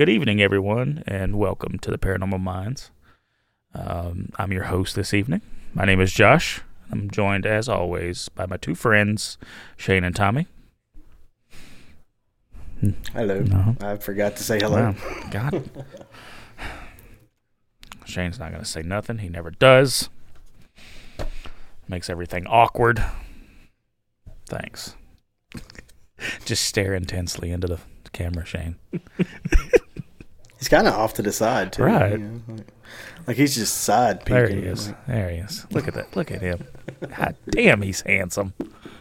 good evening, everyone, and welcome to the Paranormal Minds. I'm your host this evening. My name is Josh. I'm joined, as always, by my two friends, Shane and Tommy. Hello. No. I forgot to say hello. Wow. God. Shane's not going to say nothing. He never does. Makes everything awkward. Thanks. Just stare intensely into the camera, Shane. He's kind of off to the side, too. Right. You know? Like he's just side peeking. There he is. There he is. Look at that. Look at him. God damn, he's handsome.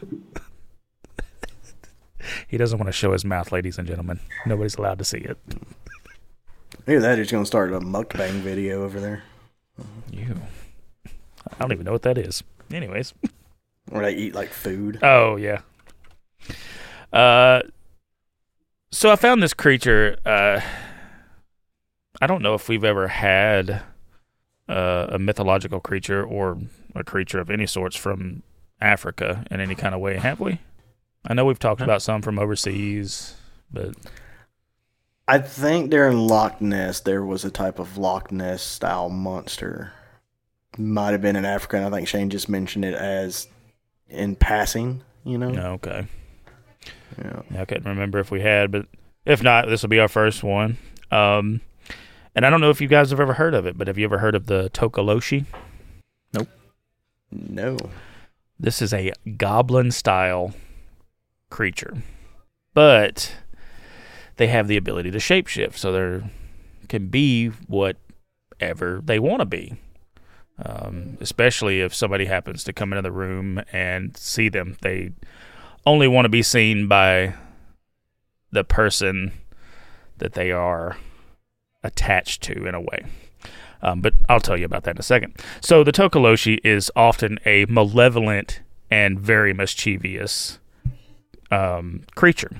He doesn't want to show his mouth, ladies and gentlemen. Nobody's allowed to see it. Either that or he's going to start a mukbang video over there. You. I don't even know what that is. Anyways. Where they eat like food. Oh, yeah. So I found this creature. I don't know if we've ever had a mythological creature or a creature of any sorts from Africa in any kind of way, have we? I know we've talked about some from overseas, but I think there in Loch Ness, there was a type of Loch Ness style monster. Might have been in Africa, and I think Shane just mentioned it as in passing, you know? okay. Yeah. I couldn't remember if we had, but if not, this will be our first one. And I don't know if you guys have ever heard of it, but have you ever heard of the Tokoloshi? Nope. No. This is a goblin-style creature, but they have the ability to shapeshift, so they can be whatever they want to be. Especially if somebody happens to come into the room and see them, they only want to be seen by the person that they are attached to in a way. But I'll tell you about that in a second. So the Tokoloshi is often a malevolent and very mischievous creature.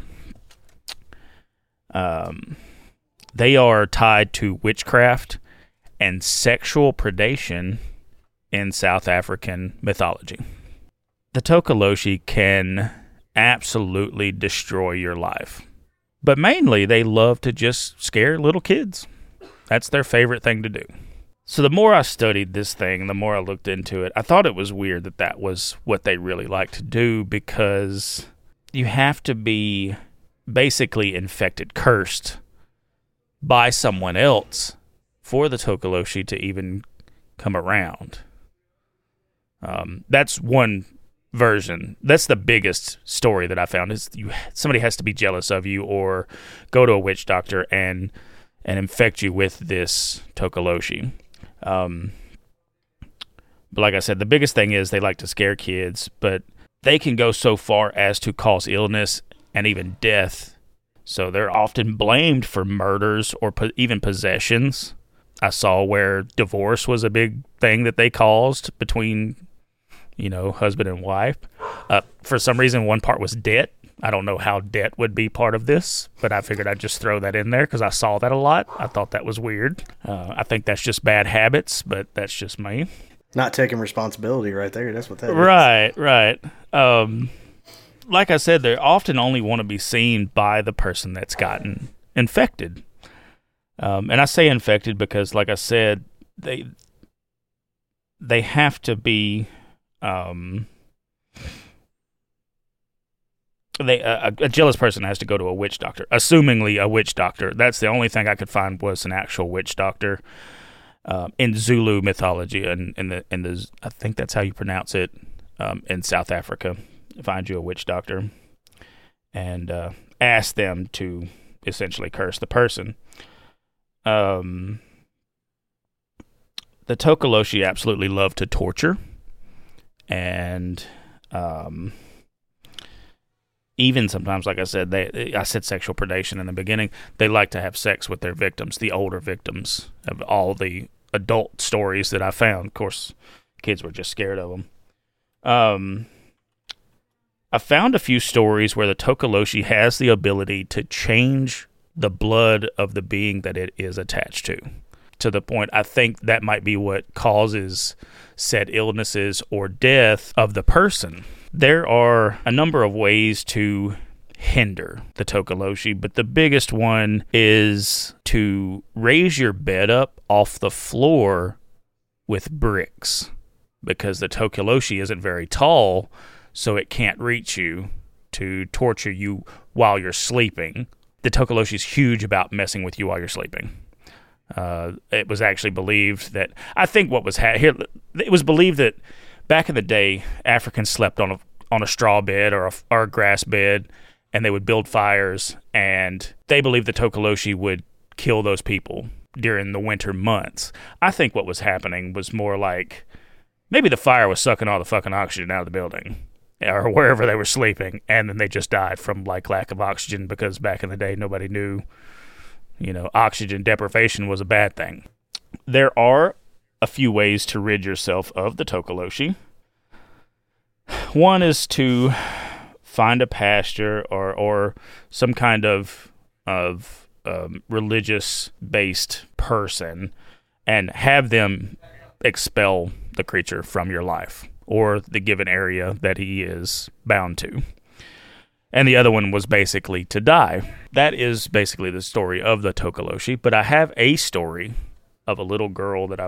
They are tied to witchcraft and sexual predation in South African mythology. The Tokoloshi can absolutely destroy your life. But mainly, they love to just scare little kids. That's their favorite thing to do. So the more I studied this thing, the more I looked into it, I thought it was weird that that was what they really like to do, because you have to be basically infected, cursed by someone else for the Tokoloshi to even come around. That's one version. That's the biggest story that I found, is somebody has to be jealous of you or go to a witch doctor and infect you with this Tokoloshi. But like I said, the biggest thing is they like to scare kids, but they can go so far as to cause illness and even death. So they're often blamed for murders or even possessions. I saw where divorce was a big thing that they caused between, husband and wife. For some reason, one part was debt. I don't know how debt would be part of this, but I figured I'd just throw that in there because I saw that a lot. I thought that was weird. I think that's just bad habits, but that's just me. Not taking responsibility right there. That's what that is. Right. Like I said, they often only want to be seen by the person that's gotten infected. And I say infected because, like I said, they have to be a jealous person has to go to a witch doctor, assumingly a witch doctor. That's the only thing I could find was an actual witch doctor in Zulu mythology, and in the I think that's how you pronounce it in South Africa. Find you a witch doctor and ask them to essentially curse the person. The Tokoloshi absolutely love to torture, and even sometimes, like I said, I said sexual predation in the beginning. They like to have sex with their victims, the older victims of all the adult stories that I found. Of course, kids were just scared of them. I found a few stories where the Tokoloshi has the ability to change the blood of the being that it is attached to the point I think that might be what causes said illnesses or death of the person. There are a number of ways to hinder the Tokoloshi, but the biggest one is to raise your bed up off the floor with bricks, because the Tokoloshi isn't very tall, so it can't reach you to torture you while you're sleeping. The Tokoloshi is huge about messing with you while you're sleeping. It was actually believed that, I think what was here, it was believed that back in the day, Africans slept on a straw bed or a grass bed, and they would build fires, and they believed the Tokoloshi would kill those people during the winter months. I think what was happening was more like maybe the fire was sucking all the fucking oxygen out of the building or wherever they were sleeping, and then they just died from like lack of oxygen, because back in the day nobody knew, oxygen deprivation was a bad thing. There are a few ways to rid yourself of the Tokoloshi. One is to find a pastor or some kind of religious-based person and have them expel the creature from your life or the given area that he is bound to. And the other one was basically to die. That is basically the story of the Tokoloshi. But I have a story of a little girl that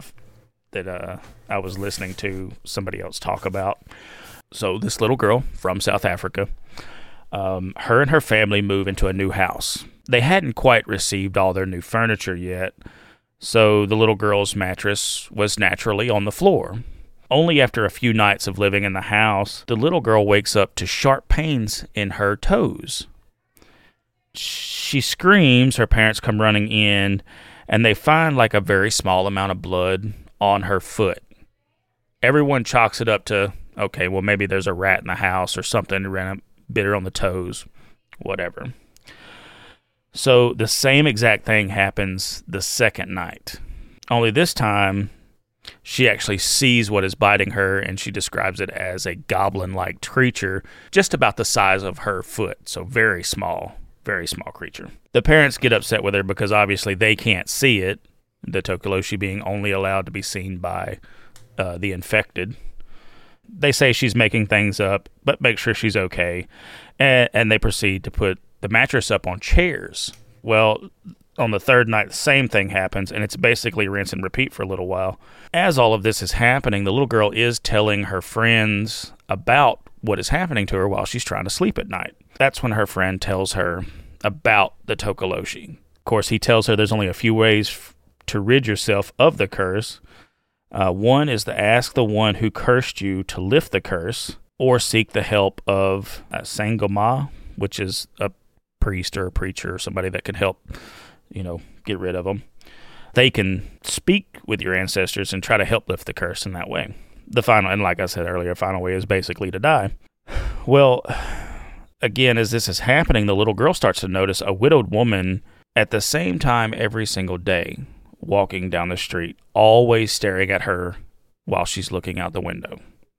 I was listening to somebody else talk about. So this little girl from South Africa, her and her family move into a new house. They hadn't quite received all their new furniture yet, so the little girl's mattress was naturally on the floor. Only after a few nights of living in the house, the little girl wakes up to sharp pains in her toes. She screams, her parents come running in, and they find like a very small amount of blood on her foot. Everyone chalks it up to, okay, well, maybe there's a rat in the house or something, ran up, bit her on the toes, whatever. So the same exact thing happens the second night. Only this time, she actually sees what is biting her, and she describes it as a goblin-like creature, just about the size of her foot. So very small creature. The parents get upset with her because obviously they can't see it, the Tokoloshi being only allowed to be seen by the infected. They say she's making things up, but make sure she's okay. And they proceed to put the mattress up on chairs. Well, on the third night, the same thing happens, and it's basically rinse and repeat for a little while. As all of this is happening, the little girl is telling her friends about what is happening to her while she's trying to sleep at night. That's when her friend tells her about the Tokoloshi. Of course, he tells her there's only a few ways to rid yourself of the curse. One is to ask the one who cursed you to lift the curse, or seek the help of Sangoma, which is a priest or a preacher or somebody that can help, get rid of them. They can speak with your ancestors and try to help lift the curse in that way. The final, and like I said earlier, final way is basically to die. Well, again, as this is happening, the little girl starts to notice a widowed woman at the same time every single day, walking down the street, always staring at her while she's looking out the window.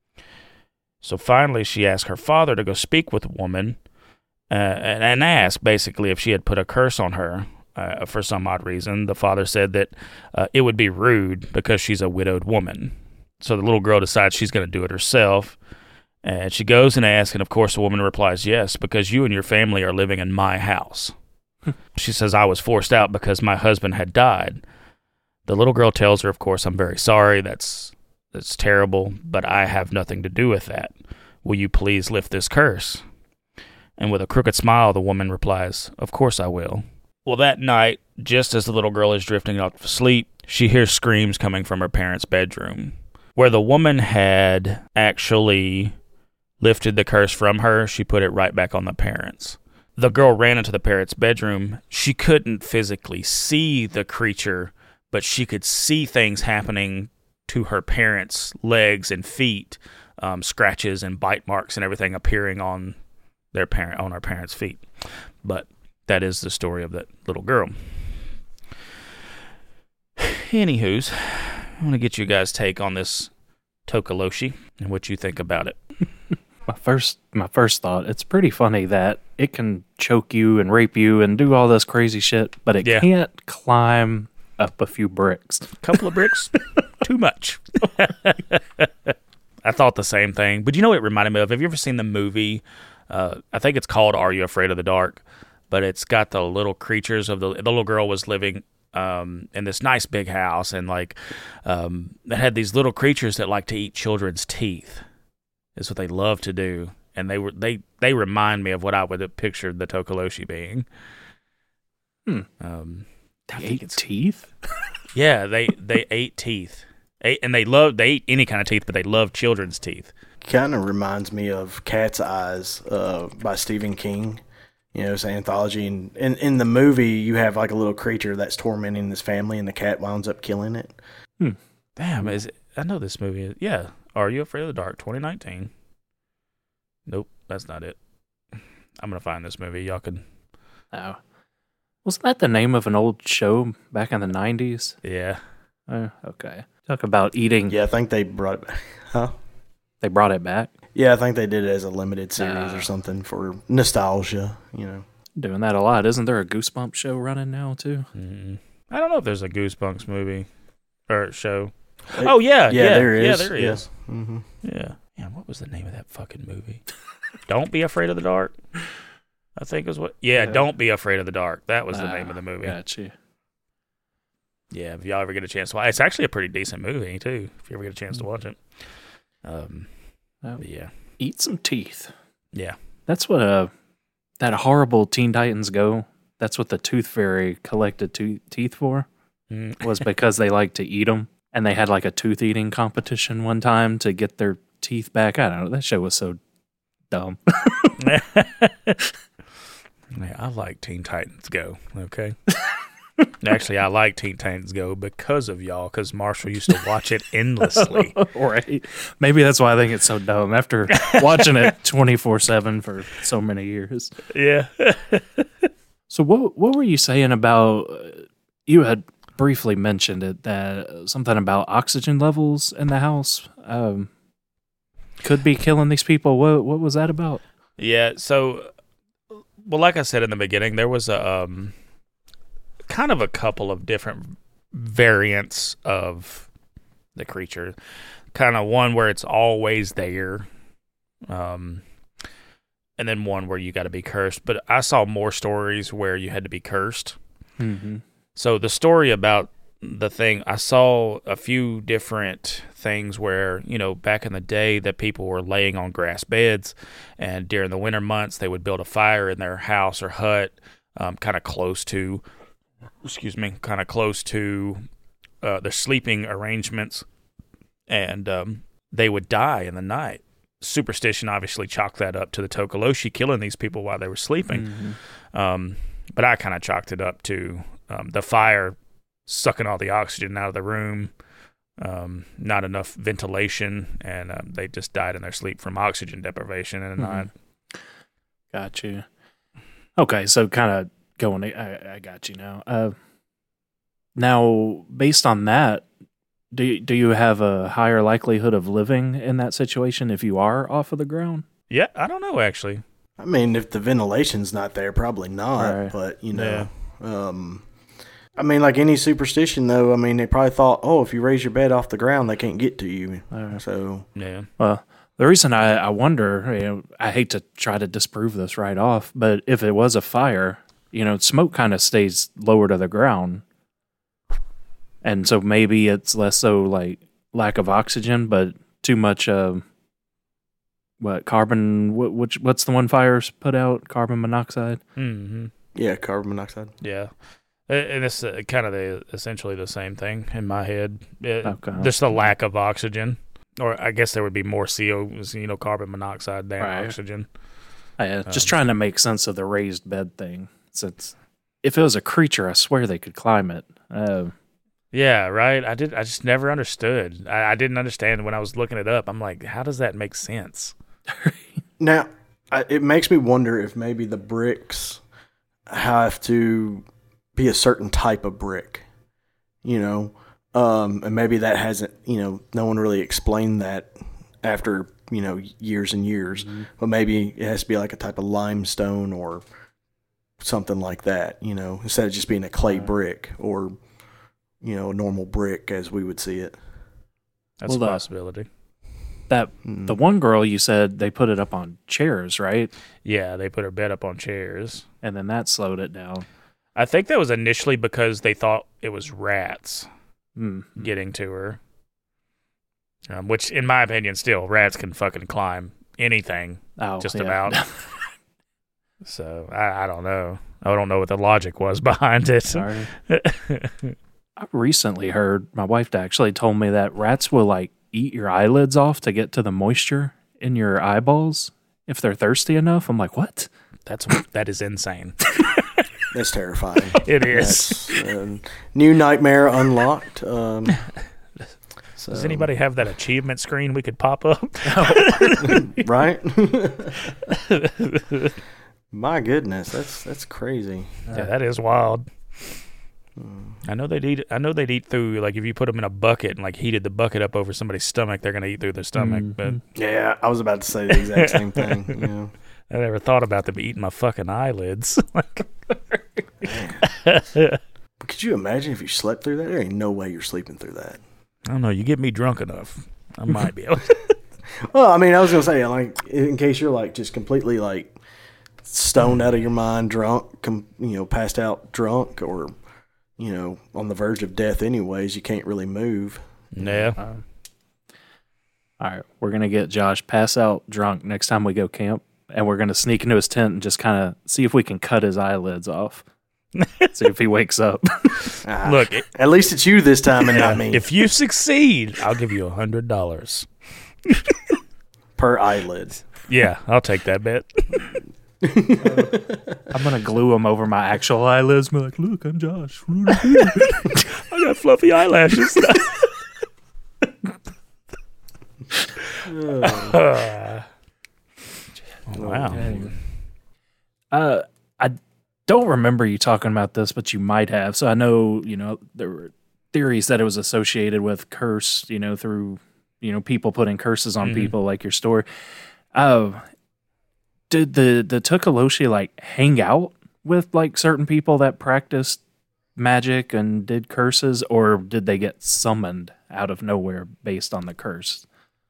So finally, she asked her father to go speak with the woman and ask, basically, if she had put a curse on her for some odd reason. The father said that it would be rude because she's a widowed woman. So the little girl decides she's going to do it herself. And she goes and asks, and of course the woman replies, yes, because you and your family are living in my house. She says, I was forced out because my husband had died. The little girl tells her, of course, I'm very sorry, that's terrible, but I have nothing to do with that. Will you please lift this curse? And with a crooked smile, the woman replies, of course I will. Well, that night, just as the little girl is drifting off to sleep, she hears screams coming from her parents' bedroom. Where the woman had actually lifted the curse from her, she put it right back on the parents. The girl ran into the parents' bedroom. She couldn't physically see the creature, but she could see things happening to her parents' legs and feet, scratches and bite marks and everything appearing on her parents' feet. But that is the story of that little girl. Anywho's, I want to get you guys' take on this Tokoloshi and what you think about it. My first thought, it's pretty funny that it can choke you and rape you and do all this crazy shit, but it can't climb up a few bricks. A couple of bricks? Too much. I thought the same thing. But you know what it reminded me of? Have you ever seen the movie I think it's called Are You Afraid of the Dark? But it's got the little creatures of the little girl was living in this nice big house, and like it had these little creatures that like to eat children's teeth. Is what they love to do, and they remind me of what I would have pictured the Tokoloshi being. They ate teeth? Yeah, they ate teeth, and they eat any kind of teeth, but they love children's teeth. Kind of reminds me of Cat's Eyes by Stephen King. You know, it's an anthology, and in the movie, you have like a little creature that's tormenting this family, and the cat winds up killing it. Damn, I know this movie. Yeah, Are You Afraid of the Dark? 2019. Nope, that's not it. I'm gonna find this movie. Y'all can. Oh, wasn't that the name of an old show back in the 90s? Yeah. Okay. Talk about eating. Yeah, I think they brought it back. Huh? They brought it back? Yeah, I think they did it as a limited series or something for nostalgia, you know. Doing that a lot. Isn't there a Goosebumps show running now, too? Mm-hmm. I don't know if there's a Goosebumps movie or show. Oh, yeah. There is. Yeah, there is. Yeah. Mm-hmm. Yeah. Yeah, what was the name of that fucking movie? Don't Be Afraid of the Dark? I think is what. Yeah, Don't Be Afraid of the Dark. That was the name of the movie. Gotcha. Yeah, if y'all ever get a chance to watch it. It's actually a pretty decent movie, too, if you ever get a chance to watch it. Yeah. Eat some teeth. Yeah. That's what that horrible Teen Titans Go, that's what the Tooth Fairy collected teeth for, was because they like to eat them. And they had like a tooth eating competition one time to get their teeth back. I don't know. That show was so dumb. Yeah, I like Teen Titans Go, okay? Actually, I like Teen Titans Go because of y'all, because Marshall used to watch it endlessly. Right. Maybe that's why I think it's so dumb after watching it 24/7 for so many years. Yeah. So what were you saying about, you had briefly mentioned it, that something about oxygen levels in the house could be killing these people. What was that about? Yeah, so, well, like I said in the beginning, there was a kind of a couple of different variants of the creature. Kind of one where it's always there, and then one where you got to be cursed. But I saw more stories where you had to be cursed. Mm-hmm. So the story about the thing, I saw a few different things where, you know, back in the day that people were laying on grass beds, and during the winter months they would build a fire in their house or hut kind of close to their sleeping arrangements, and they would die in the night. Superstition obviously chalked that up to the Tokoloshi killing these people while they were sleeping. Mm-hmm. But I kind of chalked it up to the fire sucking all the oxygen out of the room, not enough ventilation, and they just died in their sleep from oxygen deprivation in the night. Got you. Okay, so kind of going, I got you now. Now, based on that, do you have a higher likelihood of living in that situation if you are off of the ground? Yeah, I don't know, actually. I mean, if the ventilation's not there, probably not. Right. But, you know, I mean, like any superstition, though, I mean, they probably thought, oh, if you raise your bed off the ground, they can't get to you. So, yeah. Well, the reason I wonder, you know, I hate to try to disprove this right off, but if it was a fire, you know, smoke kind of stays lower to the ground. And so maybe it's less so like lack of oxygen, but too much carbon, what's the one fires put out? Carbon monoxide? Mm-hmm. yeah, carbon monoxide. Yeah. And it's kind of essentially the same thing in my head. Okay. Just the lack of oxygen. Or I guess there would be more carbon monoxide than oxygen. Just trying to make sense of the raised bed thing. Since if it was a creature, I swear they could climb it. Yeah, right. I just never understood. I didn't understand when I was looking it up. I'm like, how does that make sense? Now, it makes me wonder if maybe the bricks have to be a certain type of brick, you know, and maybe that hasn't, you know, no one really explained that after, you know, years and years, but maybe it has to be like a type of limestone or something like that, you know, instead of just being a clay brick or, you know, a normal brick as we would see it. That's a possibility. The one girl you said they put it up on chairs, right? Yeah, they put her bed up on chairs. And then that slowed it down. I think that was initially because they thought it was rats Mm. getting to her. Which, in my opinion, still, rats can fucking climb anything, just about. So, I don't know. I don't know what the logic was behind it. Sorry. I recently heard, my wife actually told me that rats will like eat your eyelids off to get to the moisture in your eyeballs if they're thirsty enough. I'm like, what? That is insane. That's terrifying. It is. That's, new nightmare unlocked. Does anybody have that achievement screen we could pop up? Right? My goodness, that's crazy. Yeah, that is wild. I know they'd eat through, like, if you put them in a bucket and like heated the bucket up over somebody's stomach, they're gonna eat through their stomach. But yeah, I was about to say the exact same thing. Yeah. I never thought about them eating my fucking eyelids. Could you imagine if you slept through that? There ain't no way you're sleeping through that. I don't know. You get me drunk enough, I might be able. Well, I mean, I was gonna say, like, in case you're like just completely like stoned out of your mind, drunk, passed out drunk, or on the verge of death. Anyways, you can't really move. Yeah. All right, we're gonna get Josh pass out drunk next time we go camp, and we're gonna sneak into his tent and just kind of see if we can cut his eyelids off. See if he wakes up. Look, at least it's you this time and not me. If you succeed, I'll give you $100 per eyelid. Yeah, I'll take that bet. I'm gonna glue them over my actual eyelids. And be like, look, I'm Josh. I got fluffy eyelashes. Wow. I don't remember you talking about this, but you might have. So I know, there were theories that it was associated with curse, through, people putting curses on people, like your story. Did the Tokoloshe like hang out with like certain people that practiced magic and did curses, or did they get summoned out of nowhere based on the curse?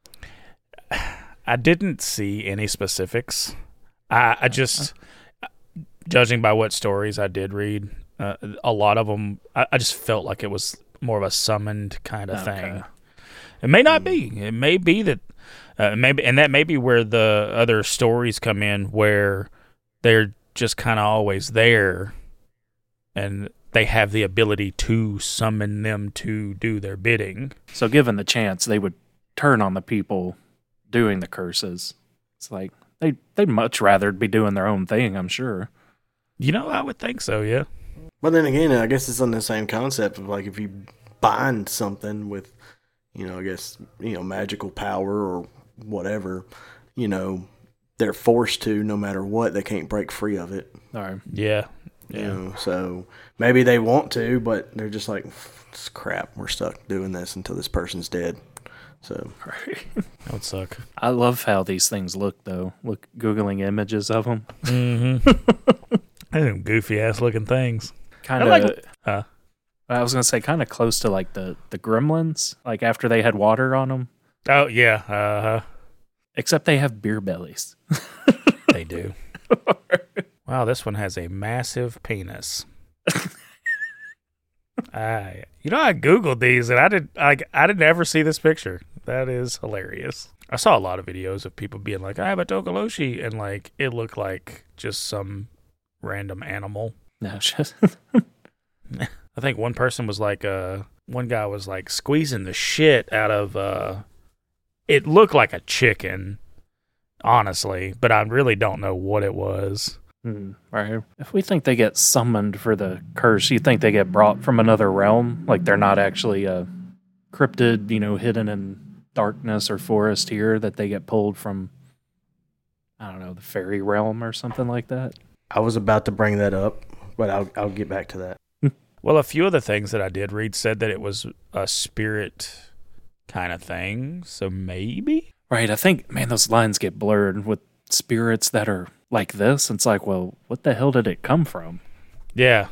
I didn't see any specifics. I just, judging by what stories I did read, a lot of them, I just felt like it was more of a summoned kind of thing. It may not be. It may be that, and that may be where the other stories come in, where they're just kind of always there, and they have the ability to summon them to do their bidding. So given the chance, they would turn on the people doing the curses. It's like they'd much rather be doing their own thing, I'm sure. I would think so, yeah. But then again, I guess it's on the same concept of like if you bind something with, I guess, magical power or whatever, they're forced to, no matter what, they can't break free of it. All right. Yeah. So maybe they want to, but they're just like, it's crap, we're stuck doing this until this person's dead. So that would suck. I love how these things look, though. Look, Googling images of them. Mm-hmm. Them goofy ass looking things. Kind of. I was gonna say kind of close to like the Gremlins, like after they had water on them. Oh yeah. Except they have beer bellies. They do. Wow, this one has a massive penis. I googled these and I didn't ever see this picture. That is hilarious. I saw a lot of videos of people being like, I have a Tokoloshe, and like it looked like just some random animal. No, just I think one person was like, one guy was like squeezing the shit out of, it looked like a chicken, honestly, but I really don't know what it was. Right. If we think they get summoned for the curse, you think they get brought from another realm? Like they're not actually a cryptid, hidden in darkness or forest here, that they get pulled from, I don't know, the fairy realm or something like that? I was about to bring that up, but I'll get back to that. Well, a few of the things that I did read said that it was a spirit kind of thing, so maybe? Right, I think, man, those lines get blurred with spirits that are like this. It's like, well, what the hell did it come from? Yeah.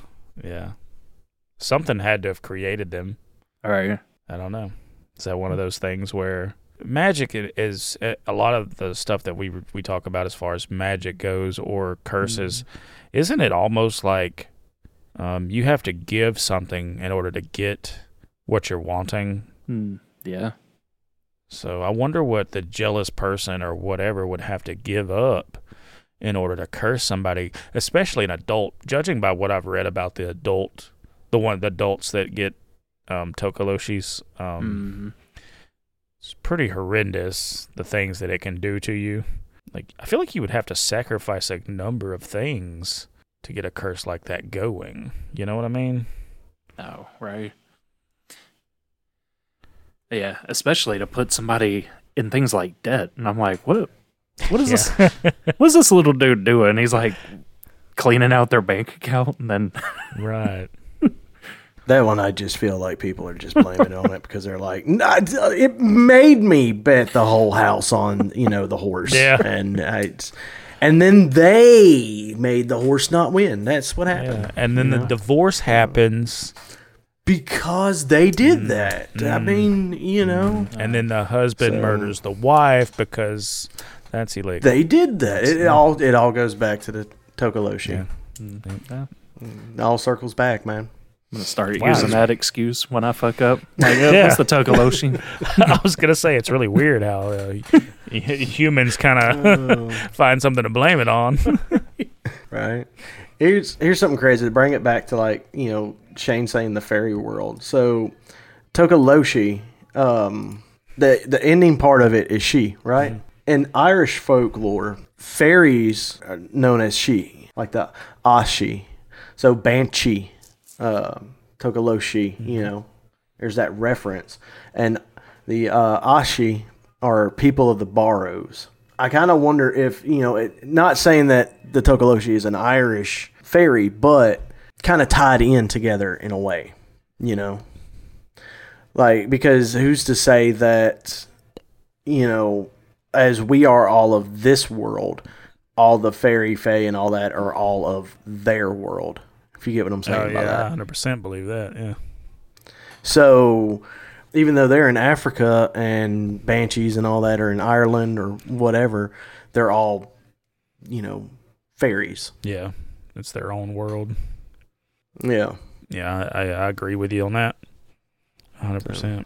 Something had to have created them. All right. I don't know. Is that one of those things where magic is a lot of the stuff that we talk about as far as magic goes or curses. Isn't it almost like you have to give something in order to get what you're wanting? Yeah. So I wonder what the jealous person or whatever would have to give up in order to curse somebody, especially an adult. Judging by what I've read about the adults that get Tokoloshis, it's pretty horrendous, the things that it can do to you. Like, I feel like you would have to sacrifice a number of things to get a curse like that going. You know what I mean? Oh, right. Yeah, especially to put somebody in things like debt. And I'm like, what is this? What's this little dude doing? He's like cleaning out their bank account and then Right. That one, I just feel like people are just blaming it on it because they're like, nah, it made me bet the whole house on, the horse. Yeah. And then they made the horse not win. That's what happened. Yeah. And then the divorce happens. Because they did that. I mean, And then the husband murders the wife because that's illegal. They did that. It all goes back to the Tokoloshi. Yeah. It all circles back, man. I'm going to start using that excuse when I fuck up. Like, what's the Tokoloshi? I was going to say, it's really weird how humans kind of find something to blame it on. Right. Here's something crazy to bring it back to Shane saying the fairy world. So Tokoloshi, the ending part of it is she, right? In Irish folklore, fairies are known as she, like the Ashi. So Banshee, Tokoloshi, there's that reference. And the Ashi are people of the Barrows. I kind of wonder if, not saying that the Tokoloshi is an Irish fairy, but kind of tied in together in a way, like, because who's to say that, as we are all of this world, all the fairy, fae, and all that are all of their world, if you get what I'm saying about that. I 100% believe that, yeah. So even though they're in Africa and banshees and all that are in Ireland or whatever, they're all, fairies. Yeah, it's their own world. Yeah. Yeah, I agree with you on that. 100%.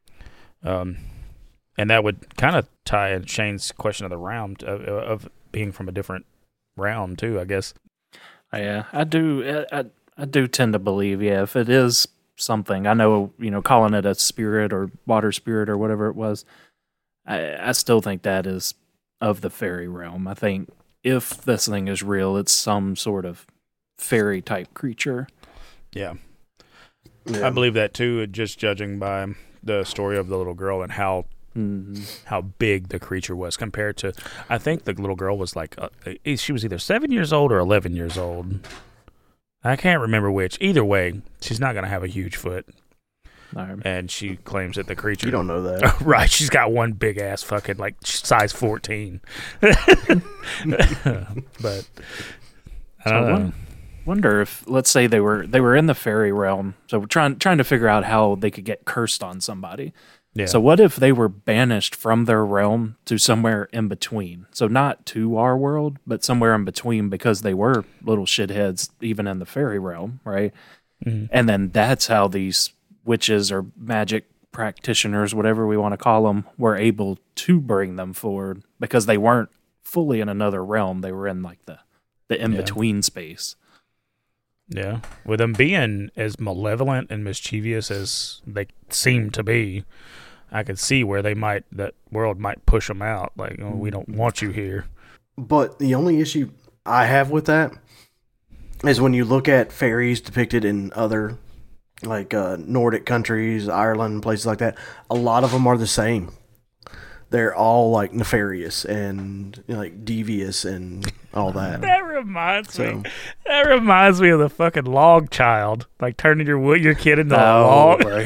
And that would kind of tie in Shane's question of the realm, of being from a different realm, too, I guess. Yeah, I do. I do tend to believe, if it is something, I know, calling it a spirit or water spirit or whatever it was, I still think that is of the fairy realm. I think if this thing is real, it's some sort of fairy type creature. Yeah. I believe that too, just judging by the story of the little girl and how big the creature was compared to, I think the little girl was like, she was either 7 years old or 11 years old. I can't remember which. Either way, she's not going to have a huge foot. And she claims that the creature... You don't know that. Right, she's got one big ass fucking, like, size 14. But, I don't know. Wonder if, let's say they were in the fairy realm, so we're trying to figure out how they could get cursed on somebody. Yeah. So what if they were banished from their realm to somewhere in between? So not to our world, but somewhere in between, because they were little shitheads even in the fairy realm, right? Mm-hmm. And then that's how these witches or magic practitioners, whatever we want to call them, were able to bring them forward, because they weren't fully in another realm. They were in like the in-between space. Yeah. With them being as malevolent and mischievous as they seem to be, I could see where that world might push them out. Like, oh, we don't want you here. But the only issue I have with that is when you look at fairies depicted in other, like, Nordic countries, Ireland, places like that, a lot of them are the same. They're all, like, nefarious and, like, devious and all that. That reminds me of the fucking log child, like turning your kid into a log. Right.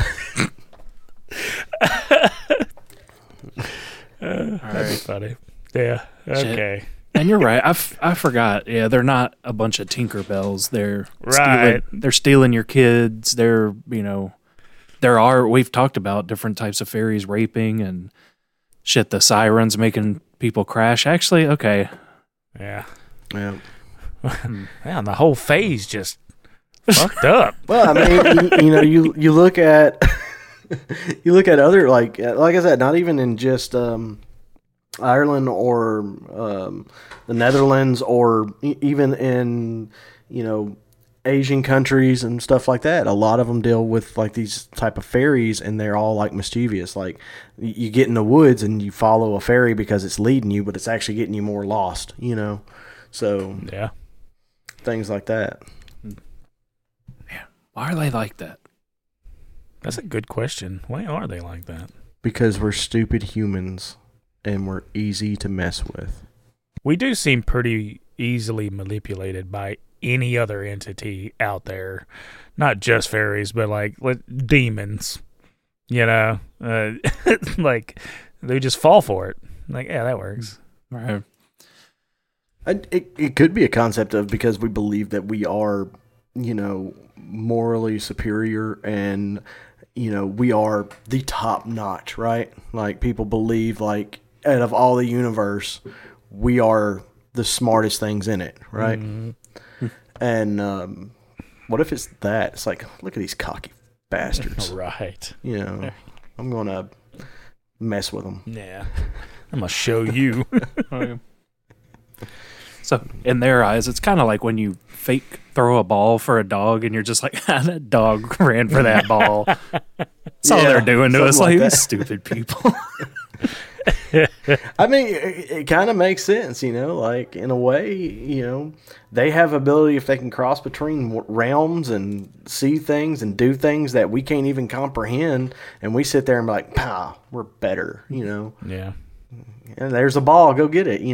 That'd be funny. Yeah. Okay. And you're right. I forgot. Yeah, they're not a bunch of Tinkerbells. They're right. They're stealing your kids. They're we've talked about different types of fairies raping and shit, the sirens making people crash. Actually, okay. Yeah. Yeah. Man, the whole phase just fucked up. Well, I mean, you look at you look at other like I said, not even in just Ireland or the Netherlands or even in Asian countries and stuff like that. A lot of them deal with like these type of fairies, and they're all like mischievous. Like you get in the woods and you follow a fairy because it's leading you, but it's actually getting you more lost. So Yeah. things like that. Why are they like that? That's a good question. Why are they like that? Because we're stupid humans and we're easy to mess with. We do seem pretty easily manipulated by any other entity out there, not just fairies, but like demons. Like they just fall for it. Like, yeah, that works. Right. It could be a concept of because we believe that we are, morally superior and, we are the top notch, right? Like people believe like out of all the universe, we are the smartest things in it, right? Mm-hmm. And what if it's that? It's like, look at these cocky bastards. Right. I'm going to mess with them. Yeah. I'm going to show you. So in their eyes, it's kind of like when you fake throw a ball for a dog and you're just like, that dog ran for that ball. That's all they're doing to us, like these stupid people. I mean, it kind of makes sense, like in a way, they have ability if they can cross between realms and see things and do things that we can't even comprehend. And we sit there and be like, "Pow, we're better," Yeah. And there's a ball, go get it,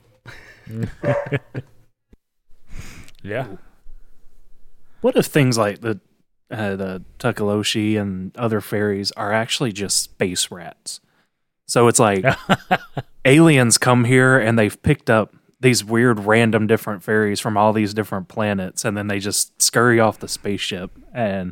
Yeah. What if things like the Tukaloshi and other fairies are actually just space rats? So it's like aliens come here and they've picked up these weird random different fairies from all these different planets, and then they just scurry off the spaceship, and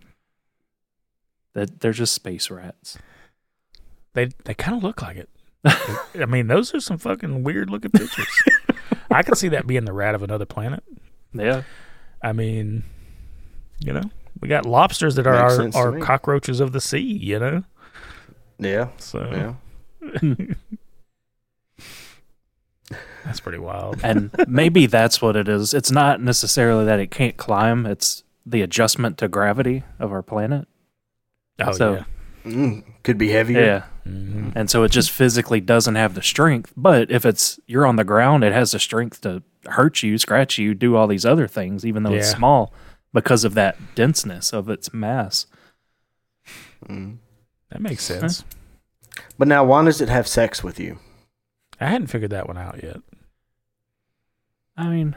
they're just space rats. They kind of look like it. I mean, those are some fucking weird looking pictures. I can see that being the rat of another planet. Yeah. I mean, we got lobsters that are our cockroaches of the sea, Yeah. So yeah. That's pretty wild. And maybe that's what it is. It's not necessarily that it can't climb, it's the adjustment to gravity of our planet. Oh, so, yeah. Could be heavier. Yeah. Mm-hmm. And so it just physically doesn't have the strength. But if you're on the ground, it has the strength to hurt you, scratch you, do all these other things, even though it's small, because of that denseness of its mass. That makes sense. But now, why does it have sex with you? I hadn't figured that one out yet. I mean,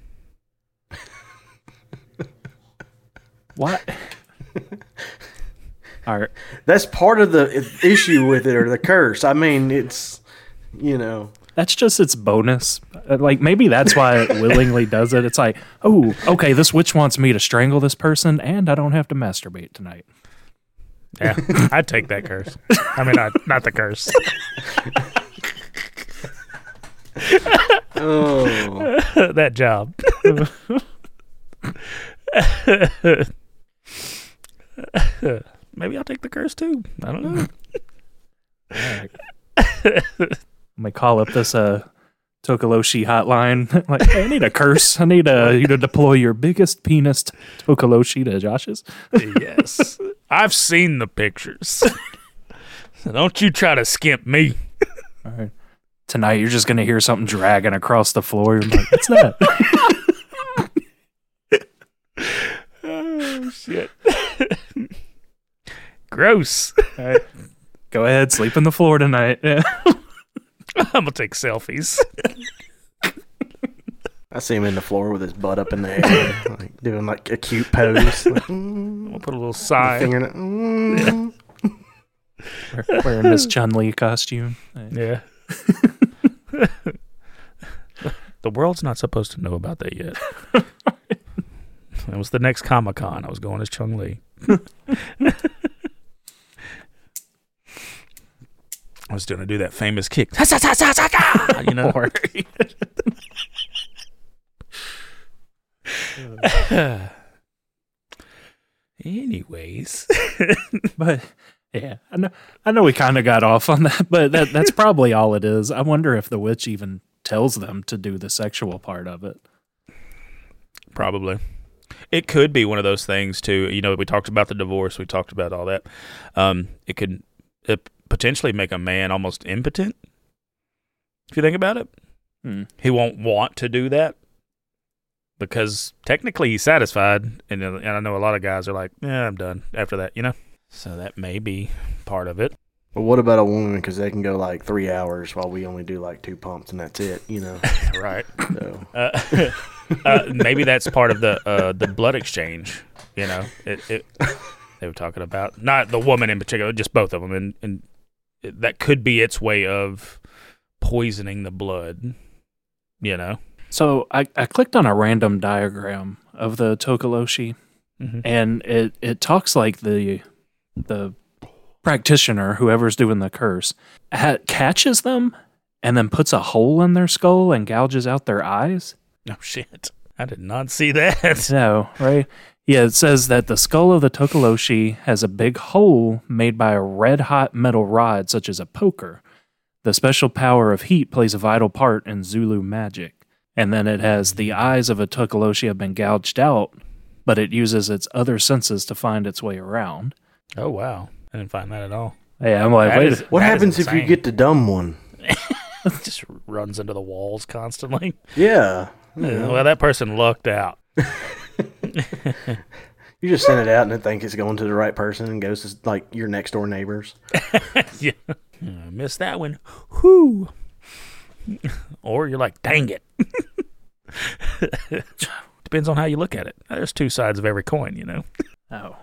what? All right. That's part of the issue with it, or the curse. I mean, it's, That's just its bonus. Like, maybe that's why it willingly does it. It's like, oh, okay, this witch wants me to strangle this person, and I don't have to masturbate tonight. Yeah, I'd take that curse. I mean, not the curse. Oh. That job. Maybe I'll take the curse too. I don't know. Right. I'm gonna call up this Tokoloshi hotline. Like, hey, I need a curse. I need you to deploy your biggest penis Tokoloshi to Josh's. Yes, I've seen the pictures. So don't you try to skimp me. All right. Tonight you're just gonna hear something dragging across the floor. You're like, what's that? Oh shit. Gross. All right. Go ahead, sleep on the floor tonight. Yeah. I'm gonna take selfies. I see him in the floor with his butt up in the air, like doing like a cute pose. Like, We'll put a little sign. finger Wearing this Chun-Li costume. Yeah. The world's not supposed to know about that yet. That was the next Comic-Con. I was going as Chung-Li. was going to do that famous kick. You know? Anyways. But yeah, I know we kind of got off on that, but that's probably all it is. I wonder if the witch even tells them to do the sexual part of it. Probably. It could be one of those things too. You know, we talked about the divorce. We talked about all that. It could potentially make a man almost impotent. If you think about it, he won't want to do that because technically he's satisfied. And I know a lot of guys are like, "Yeah, I'm done after that." You know, so that may be part of it. But what about a woman? Because they can go like 3 hours while we only do like 2 pumps and that's it. You know, Right. So. Maybe that's part of the blood exchange. You know, they were talking about not the woman in particular, just both of them, and that could be its way of poisoning the blood. You know. So I clicked on a random diagram of the Tokoloshe, and it talks like the practitioner, whoever's doing the curse, catches them and then puts a hole in their skull and gouges out their eyes. Oh, shit. I did not see that. No, right? Yeah, it says that the skull of the Tokoloshe has a big hole made by a red-hot metal rod, such as a poker. The special power of heat plays a vital part in Zulu magic. And then it has the eyes of a Tokoloshe have been gouged out, but it uses its other senses to find its way around. Oh, wow. I didn't find that at all. Yeah, I'm like, What happens if you get the dumb one? Just runs into the walls constantly. Yeah. Well, that person lucked out. You just send it out and then think it's going to the right person and goes to like your next door neighbors. Yeah. I missed that one. Whoo. Or you're like, dang it. Depends on how you look at it. There's two sides of every coin, you know. oh.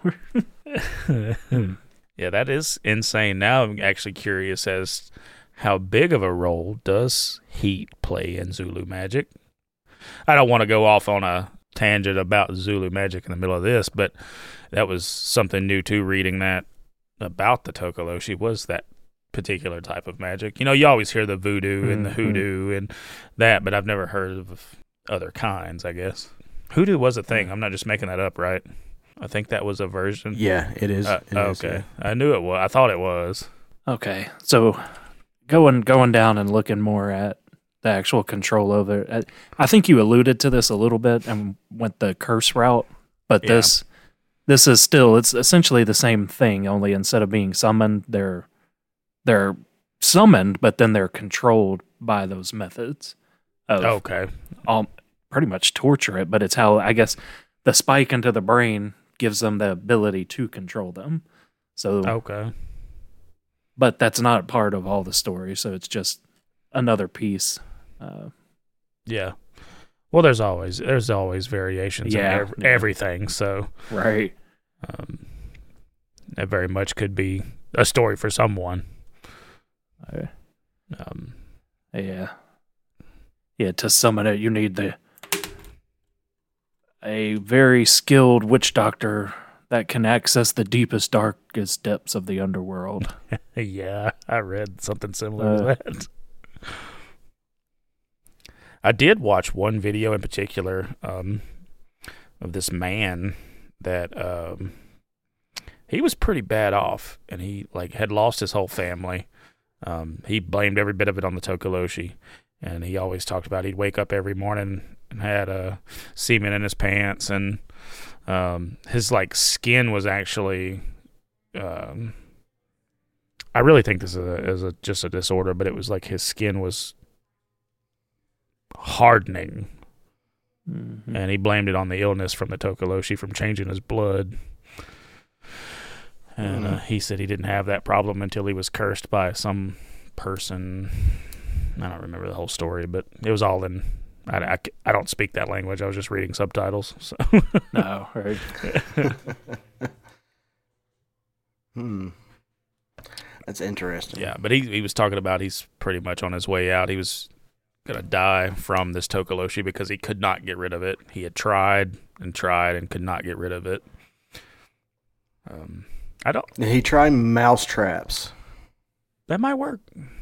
Yeah, that is insane. Now I'm actually curious as how big of a role does heat play in Zulu magic. I don't want to go off on a tangent about Zulu magic in the middle of this, but that was something new too, reading that about the Tokoloshe was that particular type of magic. You know, you always hear the voodoo and the hoodoo and that, but I've never heard of other kinds, I guess. Hoodoo was a thing. I'm not just making that up, right? I think that was a version. Yeah, it is. Okay. I knew it was. I thought it was. Okay, so going down and looking more at the actual control over it. I think you alluded to this a little bit and went the curse route, but this is still, it's essentially the same thing, only instead of being summoned, they're summoned, but then they're controlled by those methods of pretty much torture it, but it's how, I guess, the spike into the brain gives them the ability to control them. So but that's not part of all the story, so it's just another piece. Yeah. Well, there's always variations in everything, so right. That very much could be a story for someone. To summon it, you need a very skilled witch doctor that can access the deepest, darkest depths of the underworld. Yeah, I read something similar to that. I did watch one video in particular of this man that he was pretty bad off, and he had lost his whole family. He blamed every bit of it on the Tokoloshe, and he always talked about he'd wake up every morning and had semen in his pants, and his skin was actually. I really think this is just a disorder, but it was like his skin was hardening, and he blamed it on the illness from the Tokoloshe from changing his blood. And he said he didn't have that problem until he was cursed by some person. I don't remember the whole story, but it was all in. I don't speak that language. I was just reading subtitles. So. No, right. That's interesting. Yeah, but he was talking about he's pretty much on his way out. He was going to die from this Tokoloshe because he could not get rid of it. He had tried and could not get rid of it. He tried mouse traps. That might work.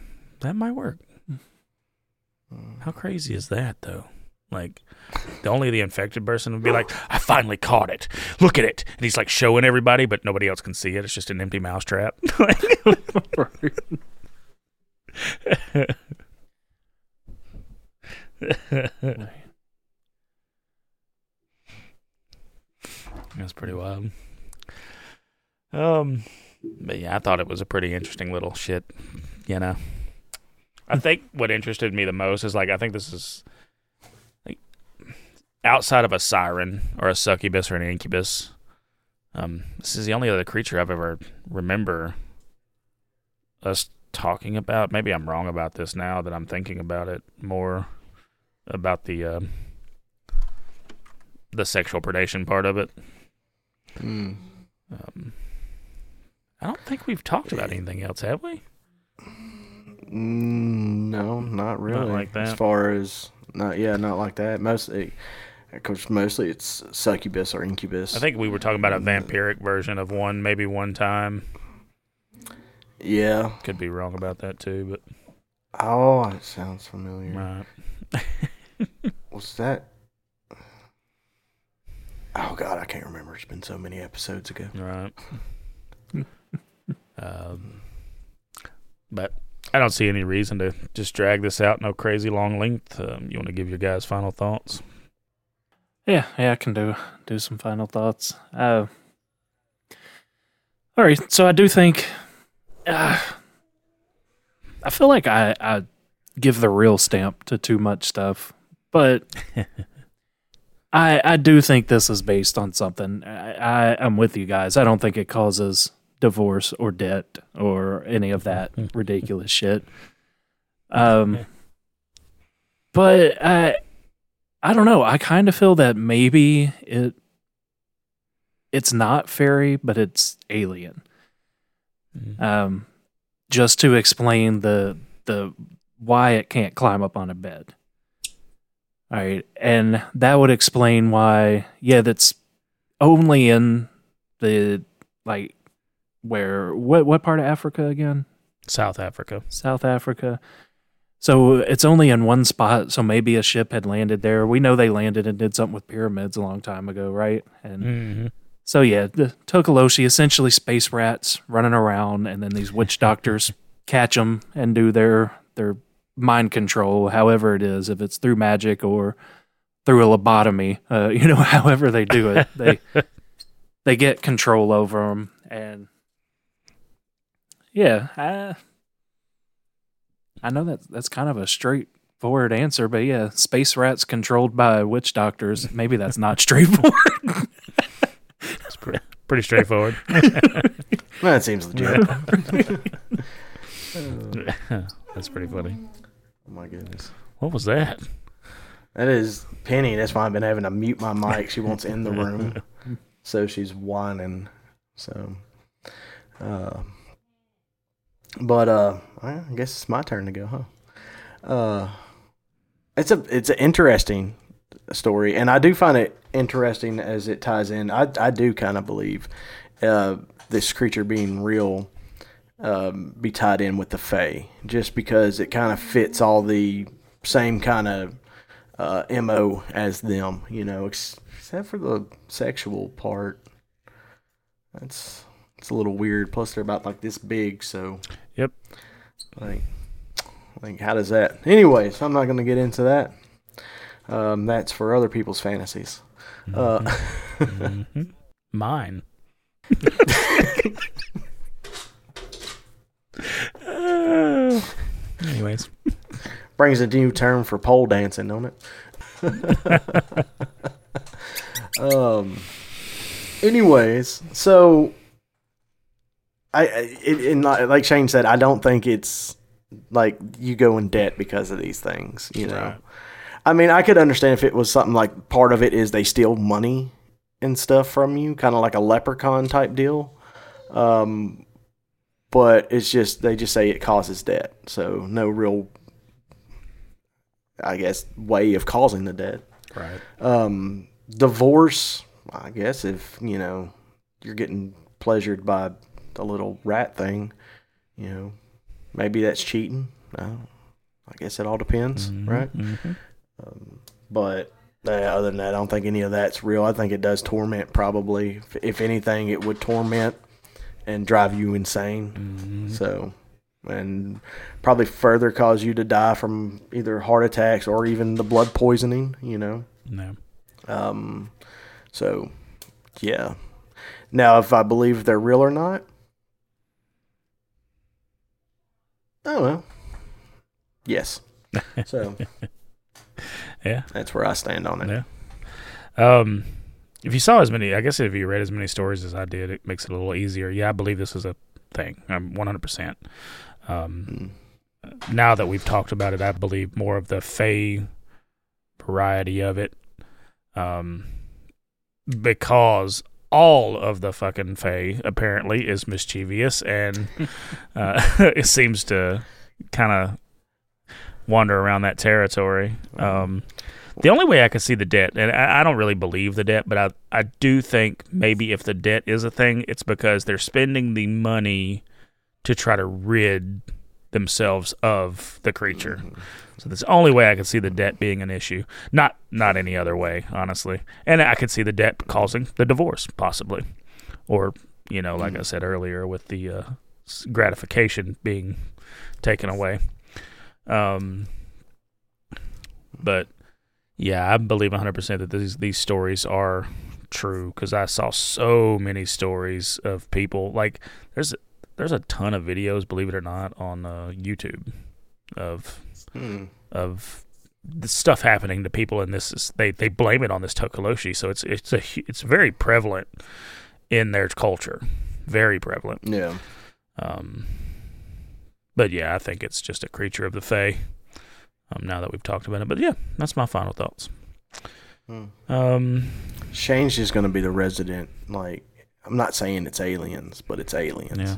How crazy is that, though? Like, only the infected person would be like, I finally caught it. Look at it. And he's like showing everybody, but nobody else can see it. It's just an empty mousetrap. That's pretty wild. But yeah, I thought it was a pretty interesting little shit, you know. I think what interested me the most is, like, I think this is, like, outside of a siren or a succubus or an incubus, this is the only other creature I've ever remember us talking about. Maybe I'm wrong about this now that I'm thinking about it more, about the sexual predation part of it. I don't think we've talked about anything else, have we? No, not really. Not like that. As far as not like that. Mostly it's succubus or incubus. I think we were talking about a vampiric version of one, maybe one time. Yeah. Could be wrong about that too, but Oh, it sounds familiar. right. Was that? Oh God, I can't remember. It's been so many episodes ago. Right. But I don't see any reason to just drag this out no crazy long length. You want to give your guys final thoughts? Yeah, I can do some final thoughts. All right, so I do think I feel like I give the real stamp to too much stuff, but I do think this is based on something. I'm with you guys. I don't think it causes divorce or debt or any of that ridiculous shit. But I don't know. I kind of feel that maybe it's not fairy, but it's alien. Just to explain the why it can't climb up on a bed. All right, and that would explain why. Yeah, that's only in the like where what part of Africa again? South Africa. South Africa. So it's only in one spot. So maybe a ship had landed there. We know they landed and did something with pyramids a long time ago, right? And so yeah, the Tokoloshi, essentially space rats running around, and then these witch doctors catch them and do their mind control, however it is, if it's through magic or through a lobotomy, however they do it, they get control over them. And yeah, I know that's kind of a straightforward answer, but yeah, space rats controlled by witch doctors, maybe that's not straightforward. It's pretty straightforward. That seems legit. That's pretty funny. Oh my goodness. What was that? That is Penny. That's why I've been having to mute my mic. She wants in the room. So she's whining. So, but I guess it's my turn to go, huh? It's an interesting story, and I do find it interesting as it ties in. I do kind of believe this creature being real be tied in with the Fae, just because it kind of fits all the same kind of MO as them, except for the sexual part. It's a little weird. Plus, they're about like this big, so Yep. Like how does that? Anyways, I'm not going to get into that. That's for other people's fantasies. Mine. Anyways, brings a new term for pole dancing, don't it? Anyways, so like Shane said, I don't think it's like you go in debt because of these things. Right. I mean, I could understand if it was something like part of it is they steal money and stuff from you, kind of like a leprechaun type deal. But it's just, they just say it causes debt. So no real, I guess, way of causing the debt. Right. Divorce, I guess if, you're getting pleasured by a little rat thing, maybe that's cheating. I guess it all depends, right? Mm-hmm. But other than that, I don't think any of that's real. I think it does torment, probably. If anything, it would torment and drive you insane. Mm-hmm. So, and probably further cause you to die from either heart attacks or even the blood poisoning, No. So, yeah. Now, if I believe they're real or not, oh well. Yes. So, Yeah. that's where I stand on it. Yeah. If you saw as many, I guess if you read as many stories as I did, it makes it a little easier. Yeah, I believe this is a thing. I'm 100%. Now that we've talked about it, I believe more of the Fae variety of it. Because all of the fucking Fae apparently is mischievous, and it seems to kind of wander around that territory. The only way I could see the debt, and I don't really believe the debt, but I do think maybe if the debt is a thing, it's because they're spending the money to try to rid themselves of the creature. So that's the only way I could see the debt being an issue. Not any other way, honestly. And I could see the debt causing the divorce, possibly. Or, like I said earlier, with the gratification being taken away. But yeah, I believe 100% that these stories are true, because I saw so many stories of people. Like there's a ton of videos, believe it or not, on YouTube of the stuff happening to people, and they blame it on this Tokoloshi. So it's very prevalent in their culture, very prevalent. Yeah. But yeah, I think it's just a creature of the Fae. Now that we've talked about it, but yeah, that's my final thoughts. Shane's just going to be the resident. Like, I'm not saying it's aliens, but it's aliens. Yeah,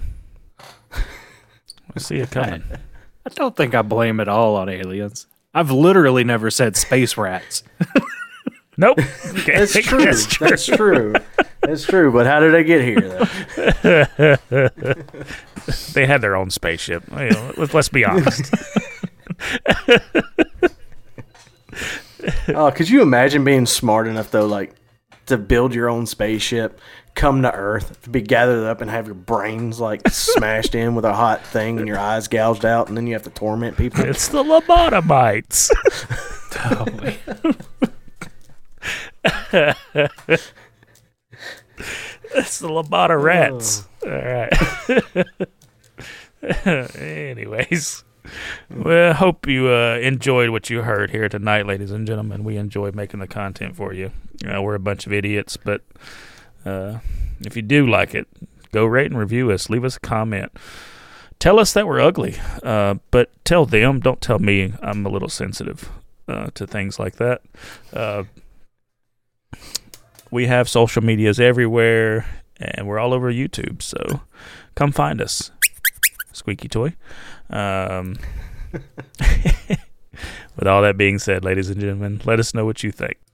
I see it coming. I don't think I blame it all on aliens. I've literally never said space rats. Nope. That's true. That's true. That's true. But how did they get here, though? They had their own spaceship. Let's be honest. Could you imagine being smart enough, though, like, to build your own spaceship, come to Earth, to be gathered up and have your brains, like, smashed in with a hot thing and your eyes gouged out, and then you have to torment people? It's the lobotomites. It's the Lobata rats. All right. Anyways. Well, I hope you enjoyed what you heard here tonight, ladies and gentlemen. We enjoyed making the content for you. We're a bunch of idiots, but if you do like it, go rate and review us. Leave us a comment. Tell us that we're ugly, but tell them. Don't tell me. I'm a little sensitive to things like that. We have social medias everywhere, and we're all over YouTube, so come find us. Squeaky toy. With all that being said, ladies and gentlemen, let us know what you think.